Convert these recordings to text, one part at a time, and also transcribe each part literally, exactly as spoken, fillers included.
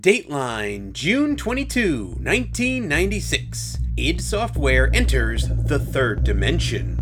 Dateline, June twenty-second, nineteen ninety-six. id Software enters the third dimension.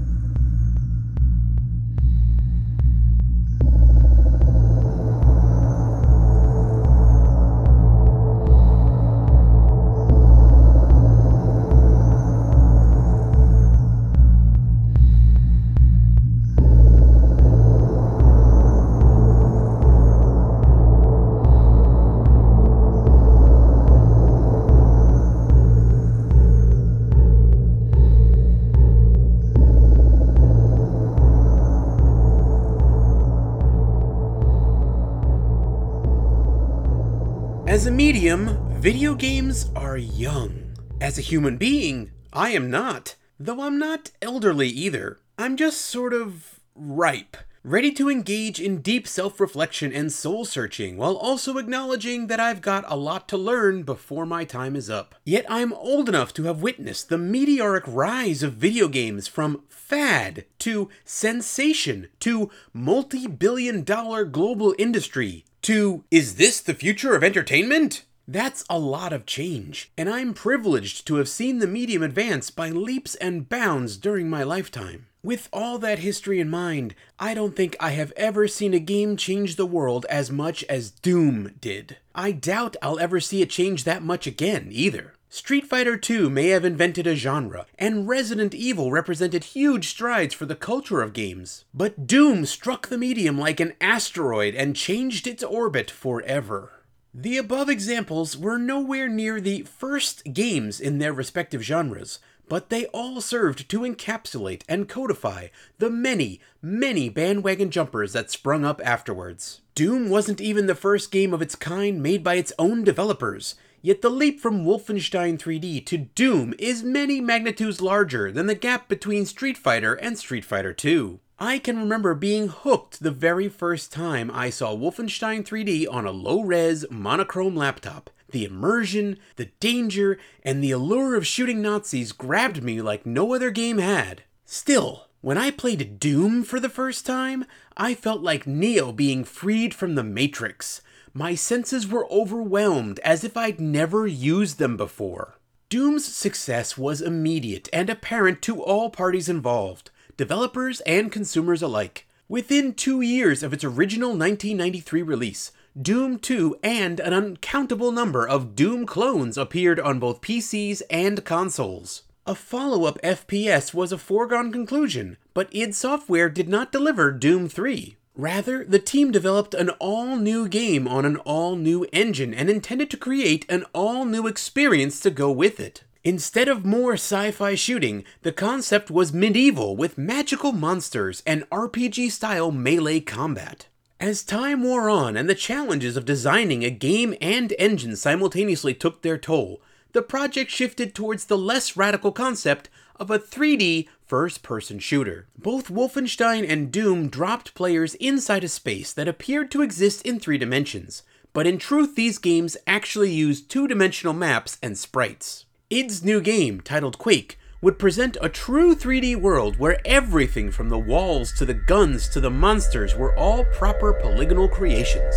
As a medium, video games are young. As a human being, I am not. Though I'm not elderly either. I'm just sort of ripe, ready to engage in deep self-reflection and soul-searching, while also acknowledging that I've got a lot to learn before my time is up. Yet I'm old enough to have witnessed the meteoric rise of video games from fad to sensation to multi-billion dollar global industry to, is this the future of entertainment? That's a lot of change, and I'm privileged to have seen the medium advance by leaps and bounds during my lifetime. With all that history in mind, I don't think I have ever seen a game change the world as much as Doom did. I doubt I'll ever see it change that much again, either. Street Fighter two may have invented a genre, and Resident Evil represented huge strides for the culture of games. But Doom struck the medium like an asteroid and changed its orbit forever. The above examples were nowhere near the first games in their respective genres, but they all served to encapsulate and codify the many, many bandwagon jumpers that sprung up afterwards. Doom wasn't even the first game of its kind made by its own developers, yet the leap from Wolfenstein three D to Doom is many magnitudes larger than the gap between Street Fighter and Street Fighter two. I can remember being hooked the very first time I saw Wolfenstein three D on a low-res, monochrome laptop. The immersion, the danger, and the allure of shooting Nazis grabbed me like no other game had. Still, when I played Doom for the first time, I felt like Neo being freed from the Matrix. My senses were overwhelmed as if I'd never used them before. Doom's success was immediate and apparent to all parties involved, developers and consumers alike. Within two years of its original nineteen ninety-three release, Doom two and an uncountable number of Doom clones appeared on both P Cs and consoles. A follow-up F P S was a foregone conclusion, but id Software did not deliver Doom three. Rather, the team developed an all-new game on an all-new engine and intended to create an all-new experience to go with it. Instead of more sci-fi shooting, the concept was medieval with magical monsters and R P G-style melee combat. As time wore on and the challenges of designing a game and engine simultaneously took their toll, the project shifted towards the less radical concept of a three D first-person shooter. Both Wolfenstein and Doom dropped players inside a space that appeared to exist in three dimensions, but in truth these games actually used two-dimensional maps and sprites. id's new game, titled Quake, would present a true three D world where everything from the walls to the guns to the monsters were all proper polygonal creations.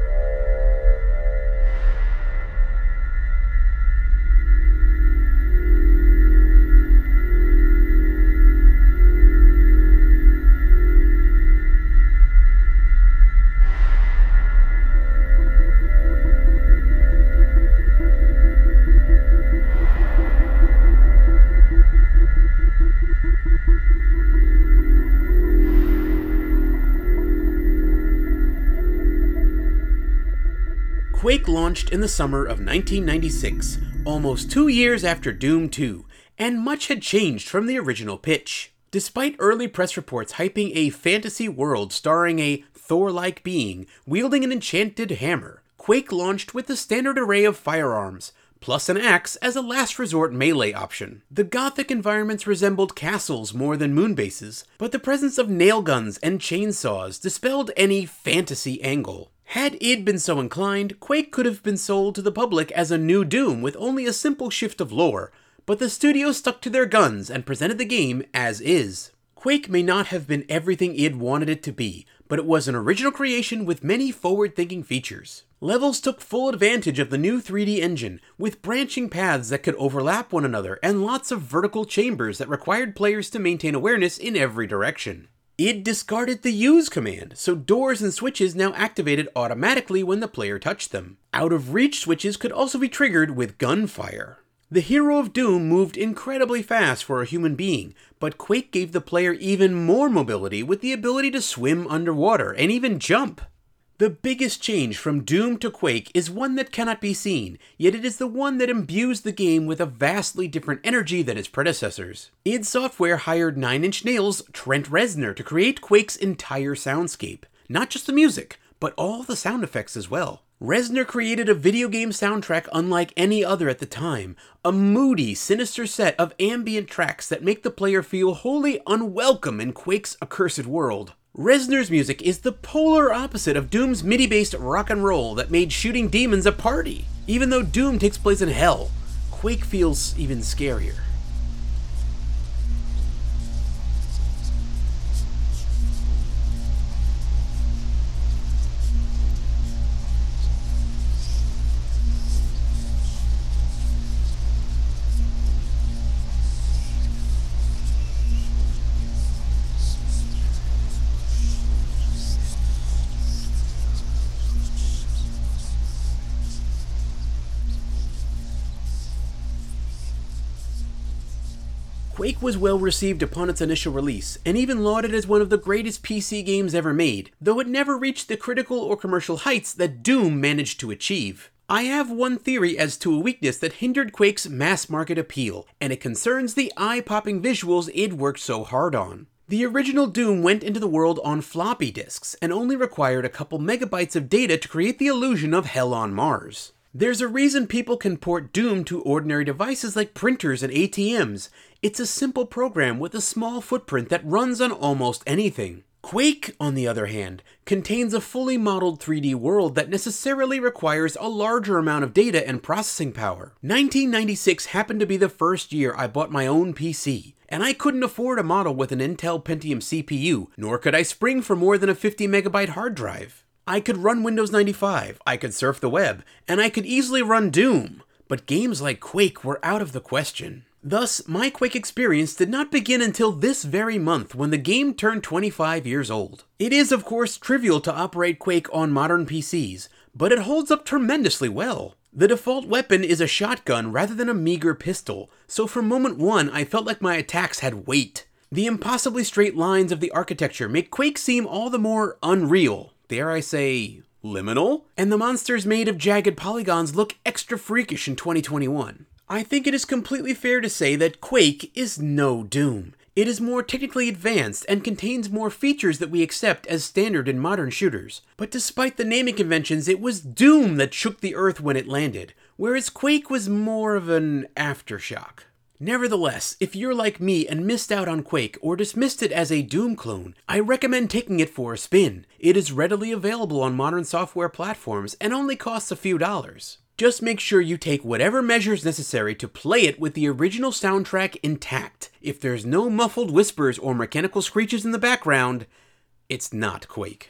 Quake launched in the summer of nineteen ninety-six, almost two years after Doom two, and much had changed from the original pitch. Despite early press reports hyping a fantasy world starring a Thor-like being wielding an enchanted hammer, Quake launched with the standard array of firearms, plus an axe as a last resort melee option. The gothic environments resembled castles more than moon bases, but the presence of nail guns and chainsaws dispelled any fantasy angle. Had id been so inclined, Quake could have been sold to the public as a new Doom with only a simple shift of lore, but the studio stuck to their guns and presented the game as is. Quake may not have been everything id wanted it to be, but it was an original creation with many forward-thinking features. Levels took full advantage of the new three D engine, with branching paths that could overlap one another and lots of vertical chambers that required players to maintain awareness in every direction. It discarded the use command, so doors and switches now activated automatically when the player touched them. Out-of-reach switches could also be triggered with gunfire. The hero of Doom moved incredibly fast for a human being, but Quake gave the player even more mobility with the ability to swim underwater and even jump. The biggest change from Doom to Quake is one that cannot be seen, yet it is the one that imbues the game with a vastly different energy than its predecessors. id Software hired Nine Inch Nails' Trent Reznor to create Quake's entire soundscape. Not just the music, but all the sound effects as well. Reznor created a video game soundtrack unlike any other at the time, a moody, sinister set of ambient tracks that make the player feel wholly unwelcome in Quake's accursed world. Reznor's music is the polar opposite of Doom's M I D I-based rock and roll that made shooting demons a party. Even though Doom takes place in hell, Quake feels even scarier. Quake was well received upon its initial release, and even lauded as one of the greatest P C games ever made, though it never reached the critical or commercial heights that Doom managed to achieve. I have one theory as to a weakness that hindered Quake's mass-market appeal, and it concerns the eye-popping visuals id worked so hard on. The original Doom went into the world on floppy disks, and only required a couple megabytes of data to create the illusion of hell on Mars. There's a reason people can port Doom to ordinary devices like printers and A T Ms. It's a simple program with a small footprint that runs on almost anything. Quake, on the other hand, contains a fully modeled three D world that necessarily requires a larger amount of data and processing power. nineteen ninety-six happened to be the first year I bought my own P C, and I couldn't afford a model with an Intel Pentium C P U, nor could I spring for more than a fifty megabyte hard drive. I could run Windows ninety-five, I could surf the web, and I could easily run Doom, but games like Quake were out of the question. Thus, my Quake experience did not begin until this very month when the game turned twenty-five years old. It is, of course, trivial to operate Quake on modern P Cs, but it holds up tremendously well. The default weapon is a shotgun rather than a meager pistol, so from moment one I felt like my attacks had weight. The impossibly straight lines of the architecture make Quake seem all the more unreal. Dare I say, liminal? And the monsters made of jagged polygons look extra freakish in twenty twenty-one. I think it is completely fair to say that Quake is no Doom. It is more technically advanced and contains more features that we accept as standard in modern shooters. But despite the naming conventions, it was Doom that shook the earth when it landed, whereas Quake was more of an aftershock. Nevertheless, if you're like me and missed out on Quake or dismissed it as a Doom clone, I recommend taking it for a spin. It is readily available on modern software platforms and only costs a few dollars. Just make sure you take whatever measures necessary to play it with the original soundtrack intact. If there's no muffled whispers or mechanical screeches in the background, it's not Quake.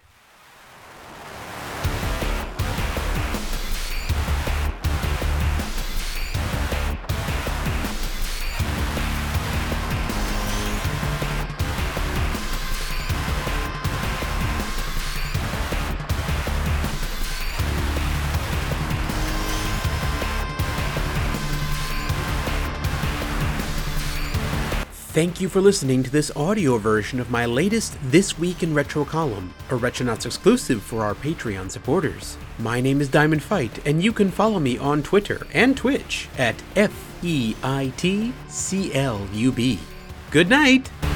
Thank you for listening to this audio version of my latest This Week in Retro column, a Retronauts exclusive for our Patreon supporters. My name is Diamond Fight, and you can follow me on Twitter and Twitch at F E I T C L U B. Good night!